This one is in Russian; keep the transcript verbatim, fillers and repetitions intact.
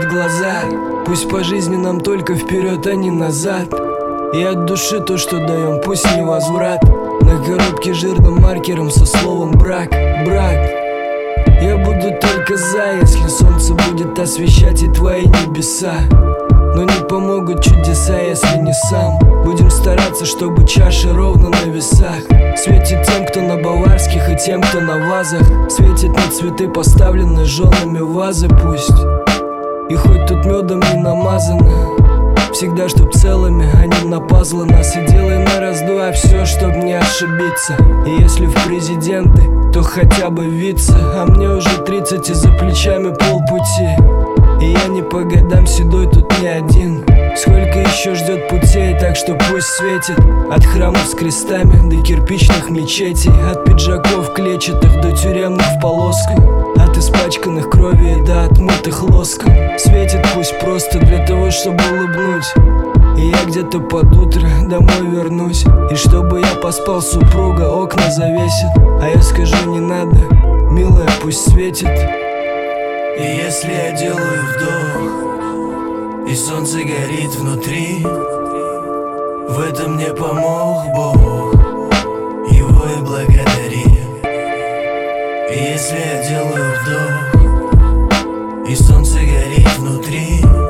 закрыть глаза. Пусть по жизни нам только вперед, а не назад. И от души то, что даем, пусть не возврат. На коробке жирным маркером со словом брак, брак. Я буду только за, если солнце будет освещать и твои небеса. Но не помогут чудеса, если не сам. Будем стараться, чтобы чаша ровно на весах. Светит тем, кто на баварских, и тем, кто на вазах. Светит не цветы, поставленные женами в вазы пусть. И хоть тут медом не намазано, всегда чтоб целыми, а не на пазлы нас. И делай на раз-два все, чтоб не ошибиться. И если в президенты, то хотя бы вице. А мне уже тридцать и за плечами полпути. И я не по годам седой тут не один. Сколько еще ждет путей, так что пусть светит. От храмов с крестами до кирпичных мечетей. От пиджаков клетчатых до тюремных в полосках. От испачканных кровью до отмытых лоском. Светит пусть просто для того, чтобы улыбнуть. И я где-то под утро домой вернусь. И чтобы я поспал, супруга окна завесит. А я скажу не надо, милая, пусть светит. И если я делаю вдох, и солнце горит внутри, в этом мне помог Бог, его и благодари. И если я делаю вдох, и солнце горит внутри,